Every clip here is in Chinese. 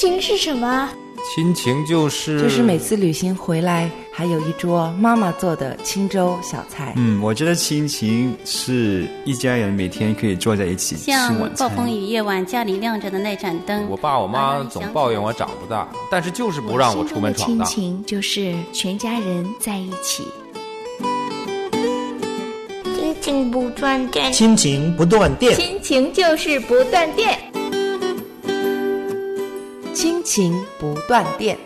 情是什么？ 亲情就是每次旅行回来还有一桌妈妈做的清粥小菜。 我觉得亲情是一家人每天可以坐在一起吃晚餐。 像暴风雨夜晚家里亮着的那盏灯， 我爸我妈总抱怨我长不大，但是就是不让我出门闯荡。 亲情就是全家人在一起。 亲情不断电， 亲情不断电， 亲情就是不断电， 亲情不断电。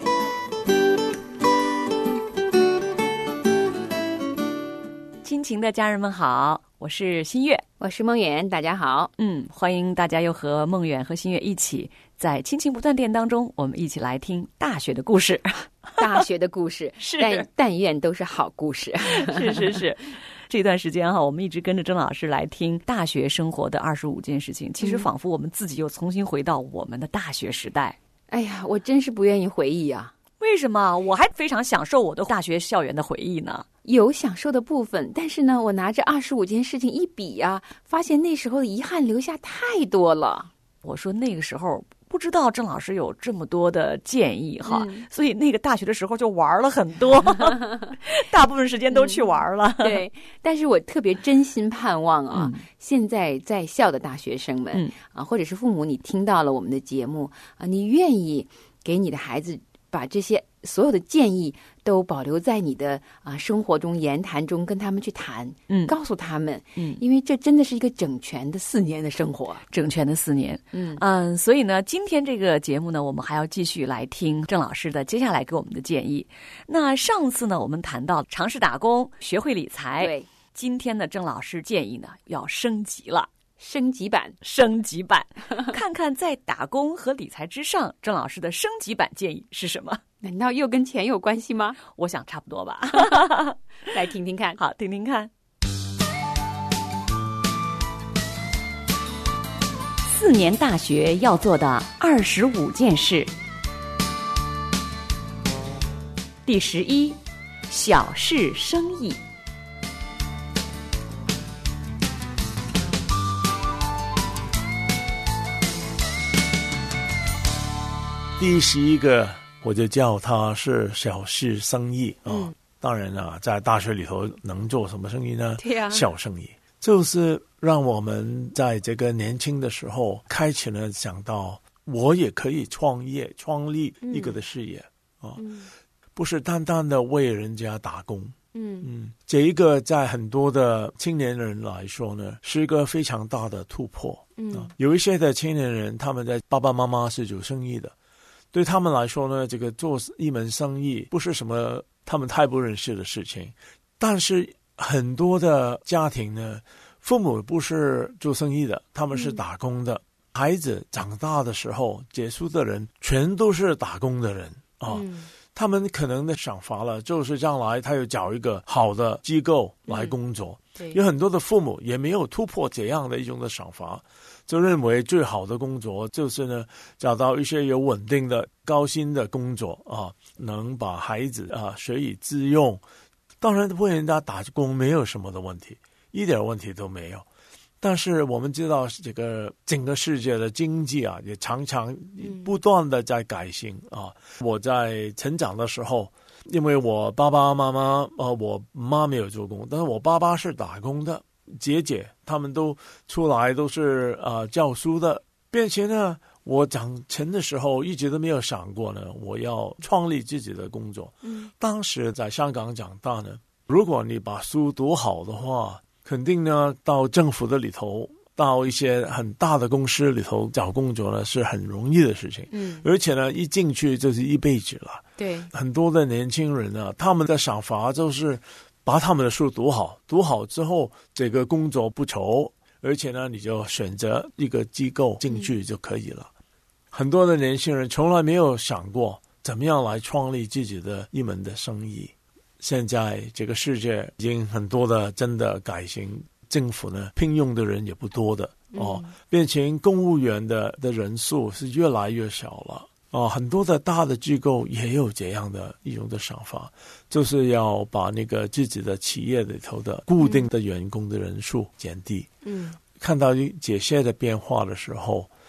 亲情的家人们好，我是新月， 我是梦远，大家好。 欢迎大家又和梦远和新月一起在亲情不断电当中，我们一起来听大学的故事。 大学的故事是， 但愿都是好故事。 是。这段时间我们一直跟着郑老师来听大学生活的25件事情，其实仿佛我们自己又重新回到我们的大学时代。 哎呀，我真是不愿意回忆啊。 为什么？我还非常享受我的大学校园的回忆呢。 有享受的部分，但是呢，我拿着25件事情一比啊，发现那时候的遗憾留下太多了。 我说那个时候不知道郑老师有这么多的建议所以那个大学的时候就玩了很多大部分时间都去玩了对，但是我特别真心盼望啊，现在在校的大学生们或者是父母，你听到了我们的节目你愿意给你的孩子把这些所有的建议都保留在你的生活中言谈中，跟他们去谈，告诉他们，因为这真的是一个整全的4年的生活， 整全的4年。所以呢，今天这个节目呢，我们还要继续来听郑老师的接下来给我们的建议。那上次呢，我们谈到尝试打工，学会理财。 对， 今天的郑老师建议呢，要升级了。 升级版看看在打工和理财之上，郑老师的升级版建议是什么？ 难道又跟钱有关系吗？ 我想差不多吧来听听看。 好，听听看。4年大学要做的25件事。第11，小事生意。 第11个我就叫它是小事生意当然在大学里头能做什么生意呢？ 对啊， 小生意就是让我们在这个年轻的时候开启了想到我也可以创立一个的事业不是单单的为人家打工。这一个在很多的青年人来说呢，是一个非常大的突破。有一些的青年人，他们在爸爸妈妈是做生意的，对他们来说呢，这个做一门生意不是什么他们太不认识的事情。但是很多的家庭呢，父母不是做生意的，他们是打工的。孩子长大的时候，结束的人全都是打工的人他们可能的想法了，就是将来他要找一个好的机构来工作。有很多的父母也没有突破这样的一种的想法，就认为最好的工作就是呢，找到一些有稳定的高薪的工作能把孩子学以致用。当然为人家打工没有什么的问题，一点问题都没有。但是我们知道这个整个世界的经济也常常不断的在改新我在成长的时候，因为我爸爸妈妈我妈没有做工，但是我爸爸是打工的，姐姐他们都出来都是教书的。并且呢，我长成的时候一直都没有想过呢，我要创立自己的工作。当时在香港长大呢，如果你把书读好的话，肯定呢到政府的里头，到一些很大的公司里头找工作呢是很容易的事情。而且呢一进去就是一辈子了。 对， 很多的年轻人呢，他们的想法就是把他们的书读好之后，这个工作不愁，而且呢你就选择一个机构进去就可以了。很多的年轻人从来没有想过怎么样来创立自己的一门的生意。现在这个世界已经很多的真的改型，政府呢聘用的人也不多的变成公务员的人数是越来越少了很多的大的机构也有这样的一种的想法，就是要把那个自己的企业里头的固定的员工的人数减低。看到这些的变化的时候，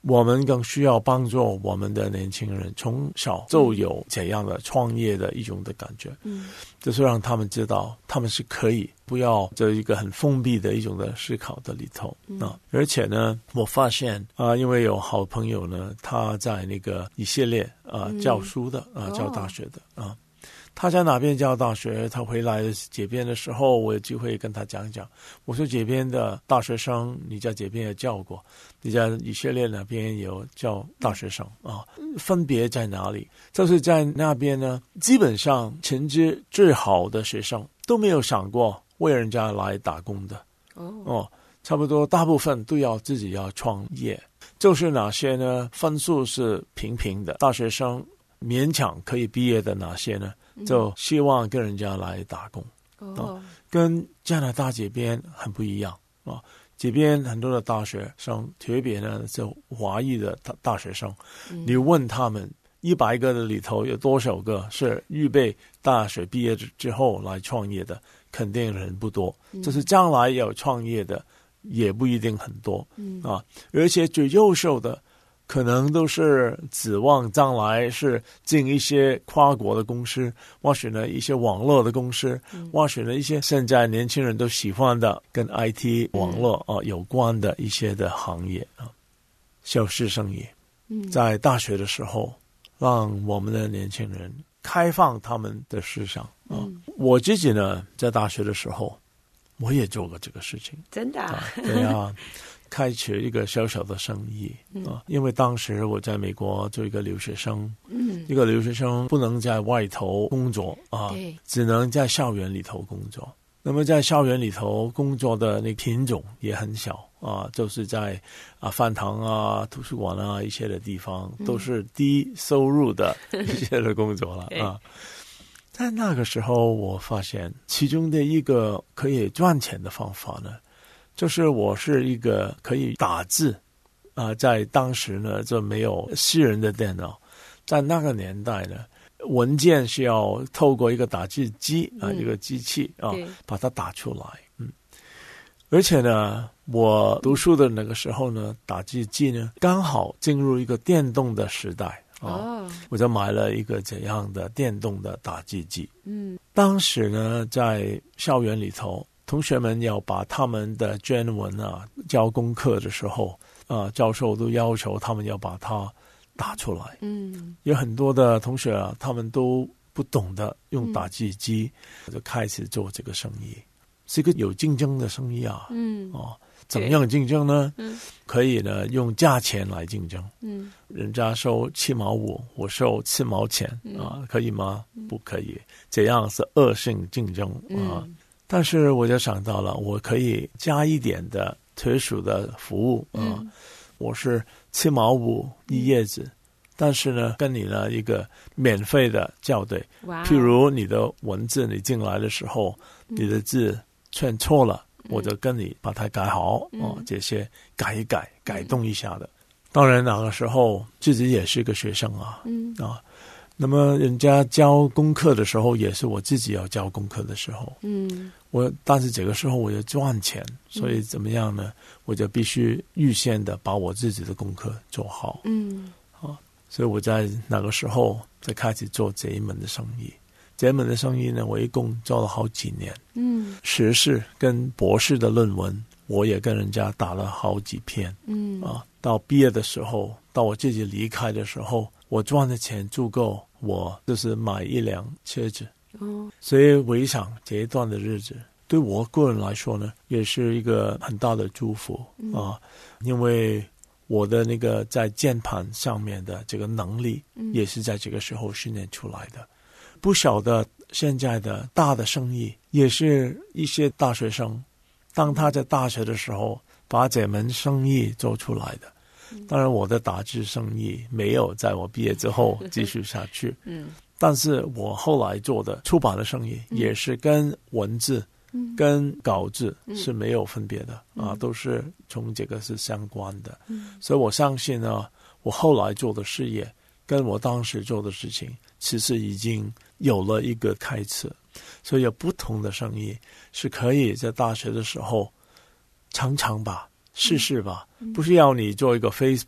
我们更需要帮助我们的年轻人从小就有这样的创业的一种的感觉，就是让他们知道他们是可以，不要这一个很封闭的一种的思考的里头而且呢，我发现因为有好朋友呢，他在那个以色列教书的教大学的他在哪边教大学，他回来这边的时候，我有机会跟他讲讲。我说这边的大学生，你在这边也教过，你在以色列那边有教大学生分别在哪里？就是在那边呢，基本上成绩最好的学生都没有想过为人家来打工的差不多大部分都要自己要创业。就是哪些呢？分数是平平的大学生，勉强可以毕业的哪些呢？就希望跟人家来打工跟加拿大这边很不一样这边很多的大学生，特别呢就华裔的大学生你问他们100个的里头有多少个是预备大学毕业之后来创业的，肯定人不多就是将来有创业的也不一定很多而且最优秀的可能都是指望将来是进一些跨国的公司，或许呢一些网络的公司，或许呢一些现在年轻人都喜欢的跟 IT 网络有关的一些的行业小事生意在大学的时候让我们的年轻人开放他们的思想我自己呢在大学的时候我也做过这个事情。 真的对开启一个小小的生意因为当时我在美国做一个留学生一个留学生不能在外头工作只能在校园里头工作。那么在校园里头工作的那品种也很小就是在饭堂图书馆一些的地方都是低收入的一些的工作了在那个时候我发现其中的一个可以赚钱的方法呢，就是我是一个可以打字在当时呢就没有私人的电脑，在那个年代呢文件是要透过一个打字机一个机器把它打出来而且呢我读书的那个时候呢打字机呢刚好进入一个电动的时代我就买了一个这样的电动的打字机当时呢在校园里头同学们要把他们的卷文交功课的时候教授都要求他们要把它打出来有很多的同学他们都不懂得用打字机就开始做这个生意，是一个有竞争的生意怎样竞争呢可以呢用价钱来竞争人家收7毛5我收4毛钱可以吗？不可以，这样是恶性竞争但是我就想到了我可以加一点的特殊的服务我是7毛5一页纸但是呢跟你呢一个免费的校对譬如你的文字你进来的时候你的字串错了我就跟你把它改好这些改一改改动一下的。当然那个时候自己也是个学生那么人家交功课的时候也是我自己要交功课的时候但是这个时候我要赚钱所以怎么样呢我就必须预先的把我自己的功课做好所以我在那个时候才开始做这一门的生意。这一门的生意呢我一共做了好几年学士跟博士的论文我也跟人家打了好几篇到毕业的时候到我自己离开的时候我赚的钱足够我就是买一辆车子所以我一想这一段的日子对我个人来说呢也是一个很大的祝福因为我的那个在键盘上面的这个能力也是在这个时候训练出来的。不少的现在的大的生意也是一些大学生当他在大学的时候把这门生意做出来的当然我的打字生意没有在我毕业之后继续下去但是我后来做的出版的生意也是跟文字跟稿子是没有分别的都是从这个是相关的所以我相信呢我后来做的事业跟我当时做的事情其实已经有了一个开始，所以有不同的生意是可以在大学的时候尝尝吧试试吧不是要你做一个 Facebook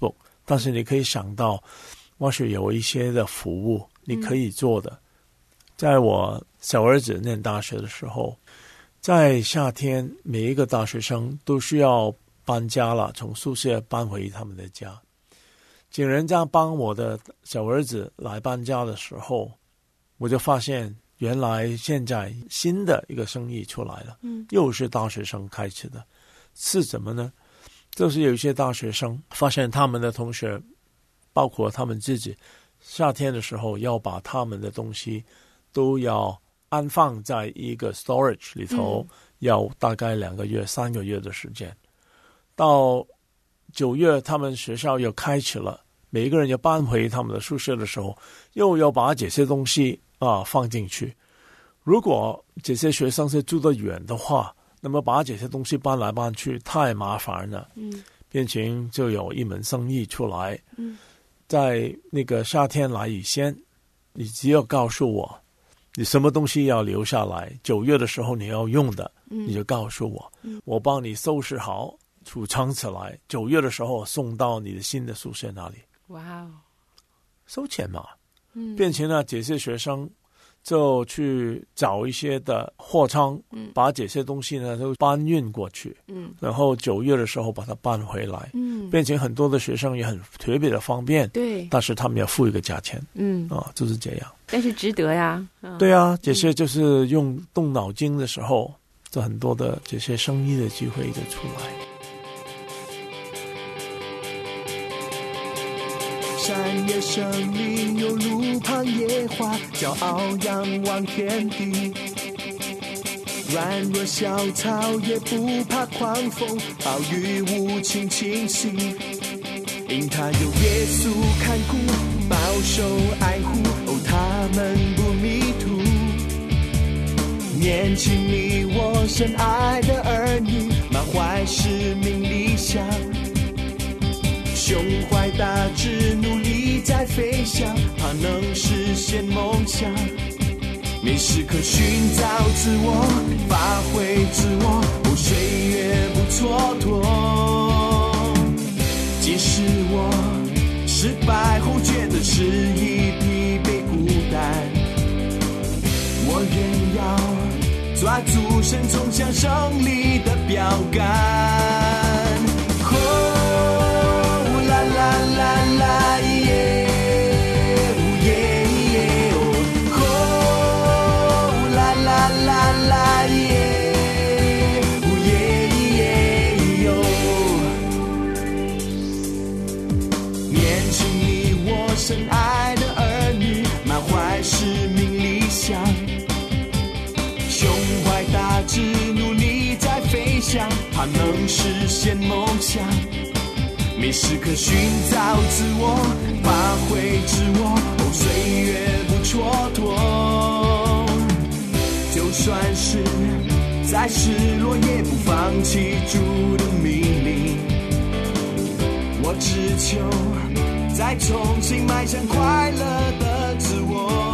但是你可以想到或许有一些的服务你可以做的。在我小儿子念大学的时候，在夏天每一个大学生都需要搬家了，从宿舍搬回他们的家。请人家帮我的小儿子来搬家的时候，我就发现原来现在新的一个生意出来了，又是大学生开始的。是什么呢？就是有一些大学生发现他们的同学，包括他们自己，夏天的时候要把他们的东西都要安放在一个 storage 里头，要大概2个月、3个月的时间。到9月他们学校又开始了，每一个人要搬回他们的宿舍的时候，又要把这些东西放进去。如果这些学生是住得远的话，那么把这些东西搬来搬去太麻烦了，变成就有一门生意出来。在那个夏天来以前，你只要告诉我你什么东西要留下来，9月的时候你要用的，你就告诉我，我帮你收拾好储藏起来，9月的时候送到你的新的宿舍那里。 哇哦， 收钱嘛，变成了这些学生就去找一些的货仓，把这些东西呢都搬运过去，然后9月的时候把它搬回来，变成很多的学生也很特别的方便， 对， 但是他们要付一个价钱，就是这样， 但是值得呀， 对啊，这些就是用动脑筋的时候，这很多的这些生意的机会就出来。 山野生命有路旁野花，骄傲仰望天地，软弱小草也不怕狂风暴雨无情侵袭，因他有耶稣看顾保守爱护，他们不迷途。年轻你我深爱的儿女，满怀使命理想，胸怀大志，努力在飞翔，怕能实现梦想。每时刻寻找自我，发挥自我，岁月不蹉跎。即使我失败后觉得迟疑、疲惫、孤单，我仍要抓住神冲向胜利的标杆。啦啦啦耶，耶耶哦，啦啦啦啦耶，耶耶哟。年轻你我深爱的儿女，满怀使命理想，胸怀大志，努力在飞翔，怕能实现梦想。每时刻寻找自我，发挥自我，岁月不蹉跎。就算是再失落，也不放弃主的命令。我只求再重新迈向快乐的自我。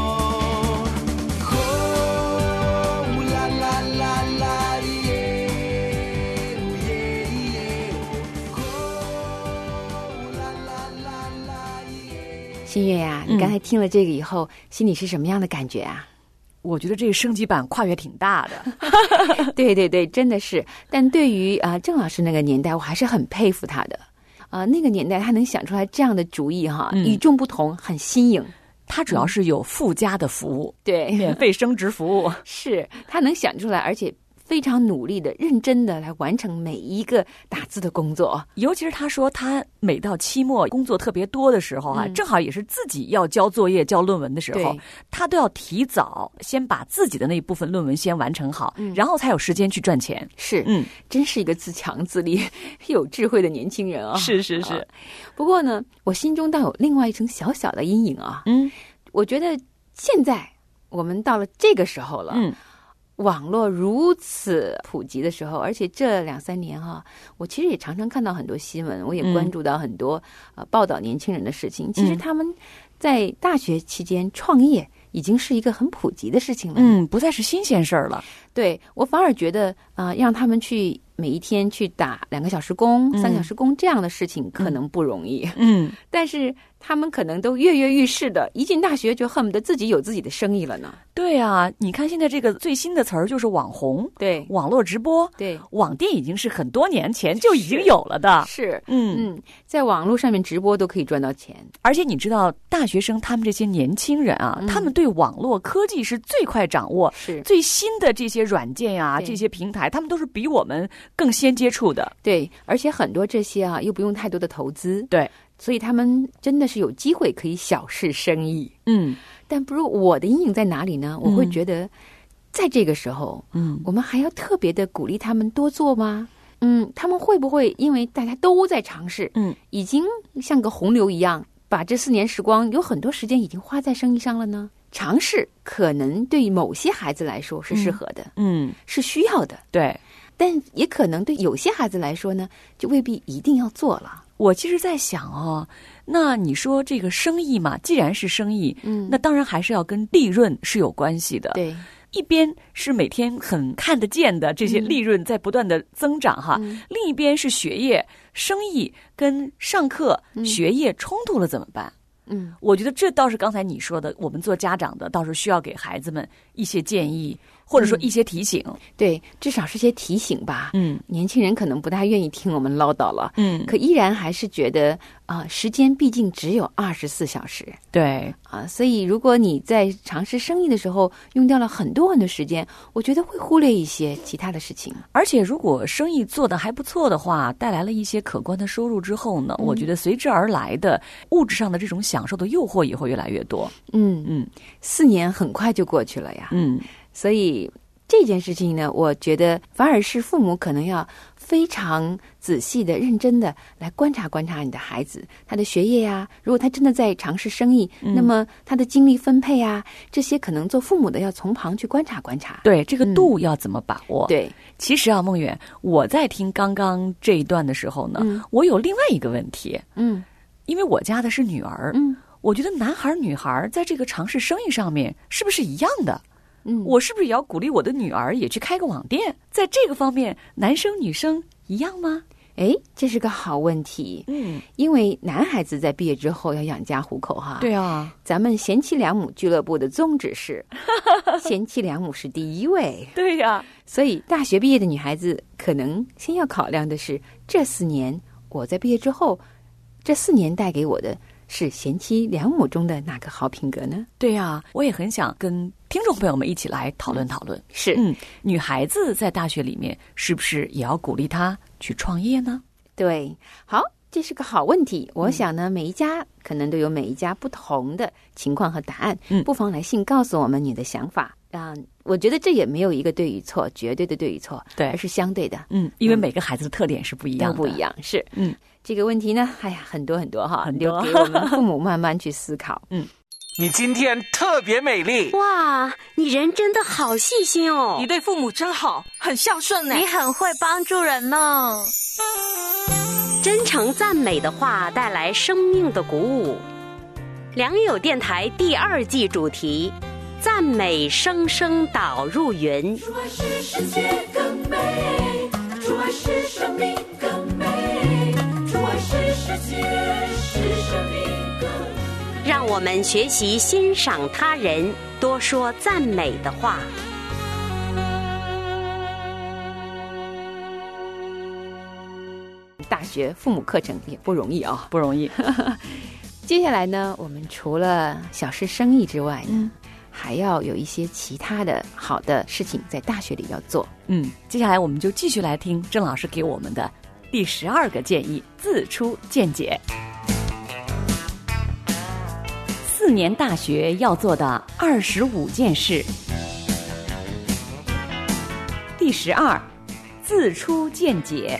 新月呀，你刚才听了这个以后，心里是什么样的感觉啊？ 我觉得这个升级版跨越挺大的。 对对对，真的是。但对于郑老师那个年代，我还是很佩服他的。那个年代他能想出来这样的主意哈，与众不同，很新颖。 他主要是有附加的服务， 对， 免费升值服务， 是他能想出来，而且非常努力的、认真的来完成每一个打字的工作。 尤其是他说，他每到期末工作特别多的时候正好也是自己要交作业、交论文的时候，他都要提早先把自己的那一部分论文先完成好，然后才有时间去赚钱。 是，真是一个自强自立、有智慧的年轻人啊！ 是是是。 不过呢，我心中倒有另外一层小小的阴影啊。我觉得现在我们到了这个时候了。网络如此普及的时候，而且这2-3年我其实也常常看到很多新闻，我也关注到很多报道年轻人的事情。其实他们在大学期间创业已经是一个很普及的事情了， 不再是新鲜事儿了。 对，我反而觉得让他们去每一天去打2个小时工、3个小时工这样的事情可能不容易。但是他们可能都跃跃欲试的，一进大学就恨不得自己有自己的生意了呢。 对啊，你看现在这个最新的词儿就是网红， 对， 网络直播， 对， 网店已经是很多年前就已经有了的。 是，在网络上面直播都可以赚到钱。 而且你知道，大学生他们这些年轻人啊，他们对网络科技是最快掌握， 是最新的这些软件啊，这些平台，他们都是比我们更先接触的。 对，而且很多这些啊，又不用太多的投资。 对。 所以他们真的是有机会可以小试生意。但不如我的阴影在哪里呢？我会觉得在这个时候，我们还要特别的鼓励他们多做吗？他们会不会因为大家都在尝试，已经像个洪流一样，把这4年时光有很多时间已经花在生意上了呢？尝试可能对某些孩子来说是适合的，是需要的， 对。 但也可能对有些孩子来说呢，就未必一定要做了。 我其实在想哦，那你说这个生意嘛，既然是生意，那当然还是要跟利润是有关系的。 对， 一边是每天很看得见的这些利润在不断的增长哈，另一边是学业，生意跟上课、学业冲突了怎么办？我觉得这倒是刚才你说的，我们做家长的倒是需要给孩子们一些建议，或者说一些提醒。 对，至少是些提醒吧。年轻人可能不大愿意听我们唠叨了，可依然还是觉得时间毕竟只有24小时。 对所以如果你在尝试生意的时候用掉了很多很多时间，我觉得会忽略一些其他的事情。 而且如果生意做得还不错的话，带来了一些可观的收入之后呢，我觉得随之而来的物质上的这种享受的诱惑也会越来越多。 4年很快就过去了呀。所以这件事情呢，我觉得反而是父母可能要非常仔细的、认真的来观察观察你的孩子，他的学业呀，如果他真的在尝试生意，那么他的精力分配啊，这些可能做父母的要从旁去观察观察。 对，这个度要怎么把握？ 对， 其实啊，梦远，我在听刚刚这一段的时候呢，我有另外一个问题。因为我家的是女儿，我觉得男孩女孩在这个尝试生意上面是不是一样的？我是不是也要鼓励我的女儿也去开个网店？在这个方面，男生女生一样吗？ 这是个好问题。因为男孩子在毕业之后要养家糊口哈。 对啊， 咱们贤妻良母俱乐部的宗旨是贤妻良母是第一位。 对呀， 所以大学毕业的女孩子可能先要考量的是，这4年我在毕业之后，这4年带给我的是贤妻良母中的哪个好品格呢？ 对呀，我也很想跟听众朋友们一起来讨论讨论。 是， 女孩子在大学里面是不是也要鼓励她去创业呢？ 对，好，这是个好问题。我想呢，每一家可能都有每一家不同的情况和答案，不妨来信告诉我们你的想法。我觉得这也没有一个对与错，绝对的对与错， 对， 而是相对的。 因为每个孩子的特点是不一样的， 都不一样。是，这个问题呢，很多很多哈，留给我们父母慢慢去思考。 你今天特别美丽。 哇，你人真的好细心哦。 你对父母真好，很孝顺呢。 你很会帮助人呢。真诚赞美的话带来生命的鼓舞。良友电台第2季主题：赞美生生导入云。 主爱使世界更美，主爱使生命更美，主爱使世界使生命更美。 让我们学习欣赏他人，多说赞美的话。 大学父母课程也不容易啊， 不容易。 接下来呢，我们除了小事生意之外呢，还要有一些其他的好的事情在大学里要做。 接下来我们就继续来听郑老师给我们的第12个建议，自出见解。4年大学要做的25件事。第12，自出见解。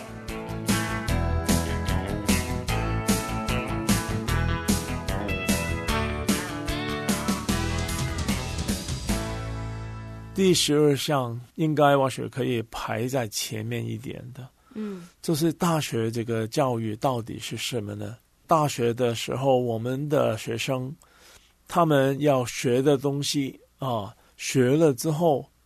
第12项应该我觉得可以排在前面一点的，就是大学这个教育到底是什么呢？大学的时候，我们的学生他们要学的东西学了之后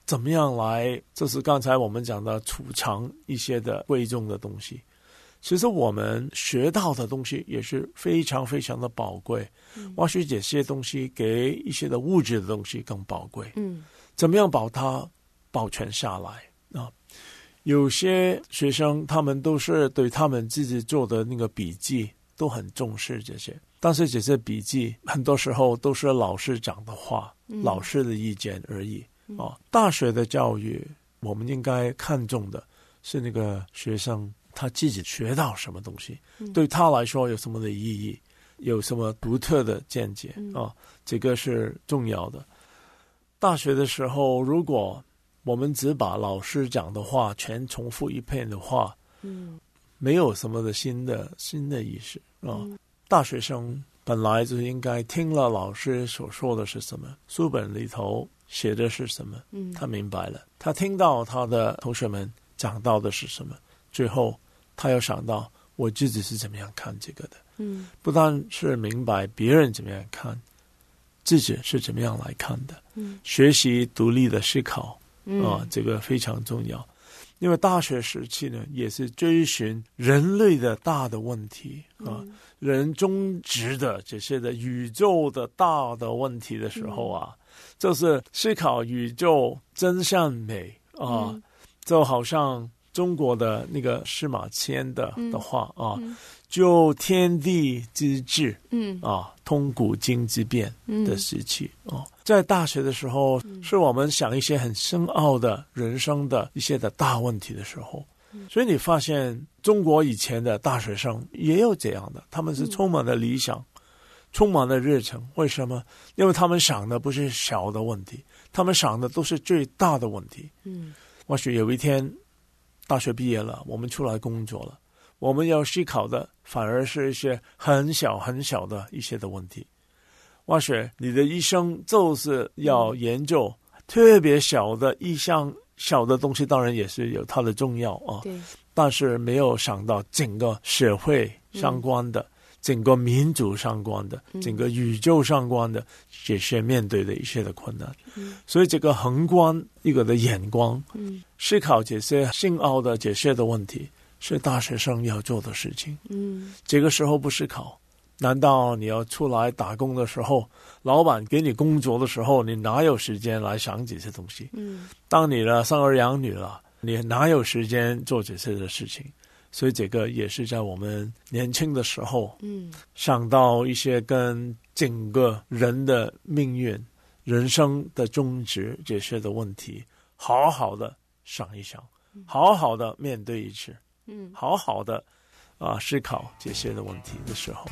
怎么样来，就是刚才我们讲的储藏一些的贵重的东西。其实我们学到的东西也是非常非常的宝贵，或许这些东西给一些的物质的东西更宝贵。怎么样把它保存下来啊？有些学生他们都是对他们自己做的那个笔记都很重视这些，但是这些笔记很多时候都是老师讲的话，老师的意见而已啊。大学的教育我们应该看重的是那个学生他自己学到什么东西，对他来说有什么的意义，有什么独特的见解啊，这个是重要的。大学的时候，如果我们只把老师讲的话全重复一遍的话，没有什么的新的意识啊。大学生本来就应该听了老师所说的是什么，书本里头写的是什么，他明白了，他听到他的同学们讲到的是什么，最后他要想到我自己是怎么样看这个的。不但是明白别人怎么样看，自己是怎么样来看的。学习独立的思考这个非常重要。因为大学时期呢，也是追寻人类的大的问题人终极的这些的宇宙的大的问题的时候就是思考宇宙真善美就好像中国的那个司马迁的话就天地之治通古今之变的时期在大学的时候是我们想一些很深奥的人生的一些的大问题的时候，所以你发现中国以前的大学生也有这样的，他们是充满了理想，充满了热忱。为什么？因为他们想的不是小的问题，他们想的都是最大的问题。或许有一天大学毕业了，我们出来工作了，我们要思考的反而是一些很小很小的一些的问题。或许你的一生就是要研究特别小的一项小的东西，当然也是有它的重要但是没有想到整个社会相关的整个民族相关的整个宇宙相关的这些面对的一些的困难所以这个宏观一个的眼光思考这些深奥的这些的问题是大学生要做的事情这个时候不思考，难道你要出来打工的时候，老板给你工作的时候，你哪有时间来想这些东西当你了生儿养女了，你哪有时间做这些的事情。所以这个也是在我们年轻的时候想到一些跟整个人的命运人生的终止这些的问题好好的想一想，好好的面对一次好好的思考这些的问题的时候。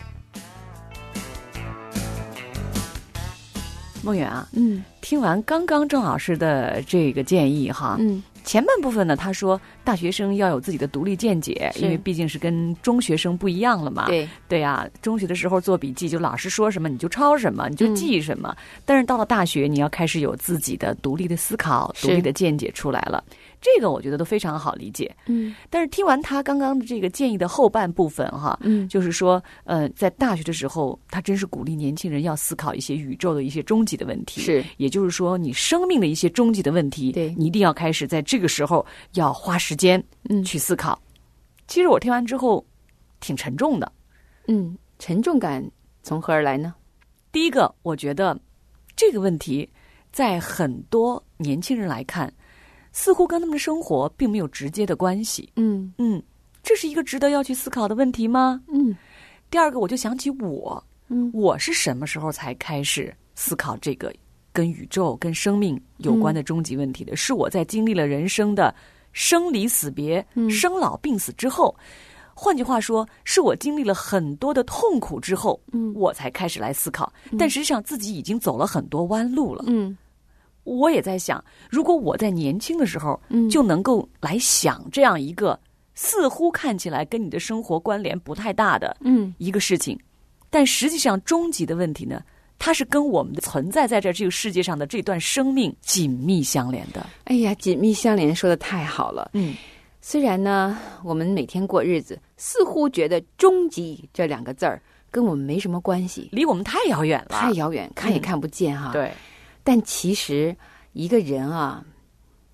孟远听完刚刚郑老师的这个建议前半部分呢，他说大学生要有自己的独立见解，因为毕竟是跟中学生不一样了嘛。对啊，中学的时候做笔记，就老师说什么你就抄什么，你就记什么。但是到了大学，你要开始有自己的独立的思考、独立的见解出来了。这个我觉得都非常好理解。但是听完他刚刚的这个建议的后半部分就是说在大学的时候，他真是鼓励年轻人要思考一些宇宙的一些终极的问题。也就是说你生命的一些终极的问题，你一定要开始在这个时候要花时间去思考。其实我听完之后挺沉重的。 沉重感从何而来呢？ 第一个，我觉得这个问题在很多年轻人来看似乎跟他们的生活并没有直接的关系。这是一个值得要去思考的问题吗？第二个，我就想起我是什么时候才开始思考这个跟宇宙跟生命有关的终极问题的？是我在经历了人生的生离死别生老病死之后，换句话说是我经历了很多的痛苦之后我才开始来思考。但实际上自己已经走了很多弯路了。我也在想，如果我在年轻的时候就能够来想这样一个似乎看起来跟你的生活关联不太大的一个事情，但实际上终极的问题呢，它是跟我们的存在在这个世界上的这段生命紧密相连的。 哎呀，紧密相连说得太好了。虽然呢我们每天过日子似乎觉得终极这两个字儿跟我们没什么关系， 离我们太遥远了， 太遥远，看也看不见对， 但其实一个人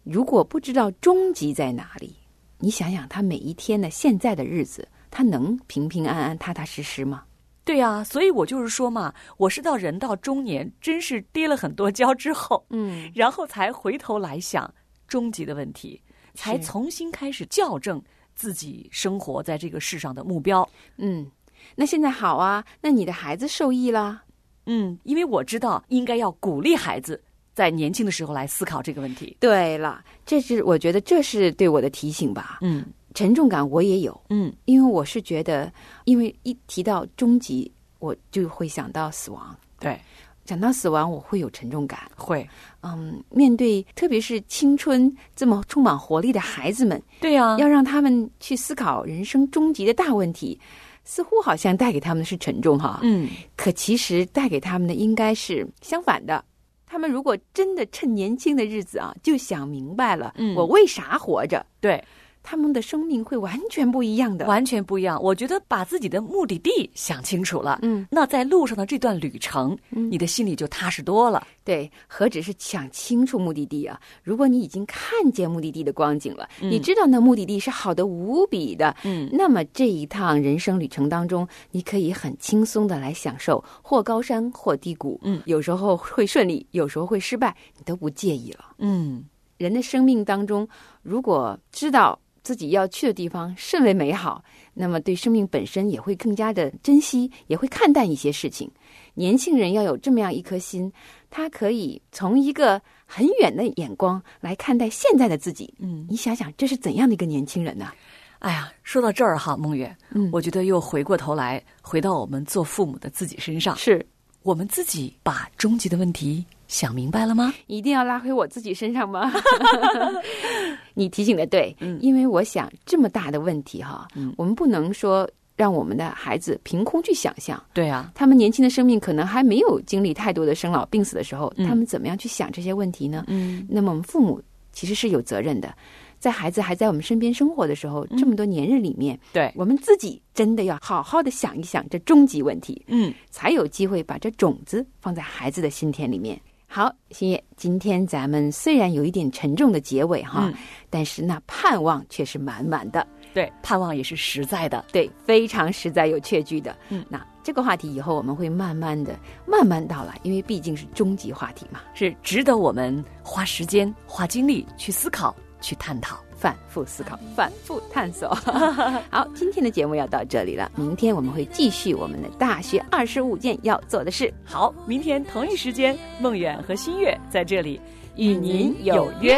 如果不知道终极在哪里，你想想他每一天的现在的日子，他能平平安安踏踏实实吗？ 对啊，所以我就是说嘛，我是到人到中年，真是跌了很多跤之后，然后才回头来想终极的问题，才重新开始校正自己生活在这个世上的目标。 那现在好啊，那你的孩子受益啦。 因为我知道应该要鼓励孩子在年轻的时候来思考这个问题。 对了，我觉得这是对我的提醒吧。沉重感我也有。因为我是觉得，因为一提到终极，我就会想到死亡。 对， 讲到死亡，我会有沉重感。 会， 面对特别是青春这么充满活力的孩子们， 对啊， 要让他们去思考人生终极的大问题，似乎好像带给他们的是沉重哈。可其实带给他们的应该是相反的。他们如果真的趁年轻的日子啊，就想明白了，我为啥活着？ 对。 他们的生命会完全不一样的， 完全不一样。我觉得把自己的目的地想清楚了，那在路上的这段旅程，你的心里就踏实多了。 对，何止是想清楚目的地啊！如果你已经看见目的地的光景了，你知道那目的地是好的无比的，那么这一趟人生旅程当中，你可以很轻松的来享受，或高山或低谷，有时候会顺利，有时候会失败，你都不介意了。人的生命当中，如果知道自己要去的地方甚为美好，那么对生命本身也会更加的珍惜，也会看淡一些事情。年轻人要有这么样一颗心，他可以从一个很远的眼光来看待现在的自己。你想想这是怎样的一个年轻人呢？ 哎呀，说到这儿哈，梦月，我觉得又回过头来回到我们做父母的自己身上， 是我们自己把终极的问题想明白了吗？ 一定要拉回我自己身上吗？你提醒的对，因为我想这么大的问题哈，我们不能说让我们的孩子凭空去想象。 对啊， 他们年轻的生命可能还没有经历太多的生老病死的时候，他们怎么样去想这些问题呢？那么我们父母其实是有责任的，在孩子还在我们身边生活的时候，这么多年日里面， 对， 我们自己真的要好好的想一想这终极问题，才有机会把这种子放在孩子的心田里面。好，新叶，今天咱们虽然有一点沉重的结尾哈，但是那盼望却是满满的。 对，盼望也是实在的， 对，非常实在有确据的。那这个话题以后我们会慢慢到来，因为毕竟是终极话题嘛， 是值得我们花时间花精力去思考去探讨， 反复思考，反复探索。好，今天的节目要到这里了，明天我们会继续我们的大学25件要做的事。 好，明天同一时间，梦远和新月在这里与您有约。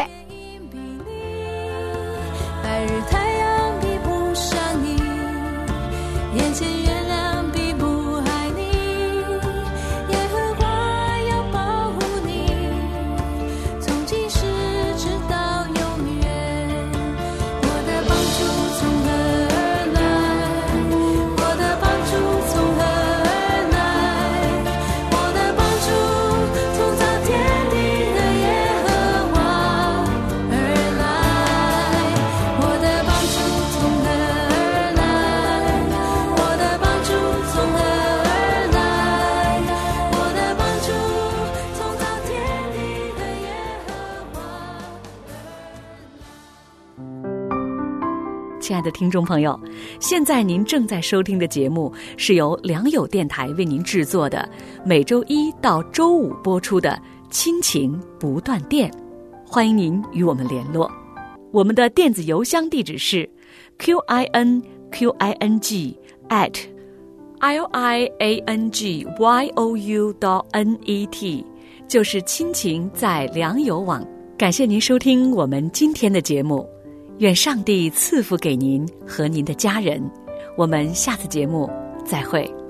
白日太阳比不上你，眼前月亮比不爱你，耶和华要保护你，从今时直到永远。我的帮助从何而来？我的帮助从何而来？我的帮助从造天地的耶和华而来。我的帮助从何而来？我的帮助从何而来？我的帮助从造天地的耶和华。 亲爱的听众朋友，现在您正在收听的节目是由良友电台为您制作的，每周一到周五播出的亲情不断电，欢迎您与我们联络。我们的电子邮箱地址是 QINQING@liangyou.net， 就是亲情在良友网。感谢您收听我们今天的节目，愿上帝赐福给您和您的家人。我们下次节目再会。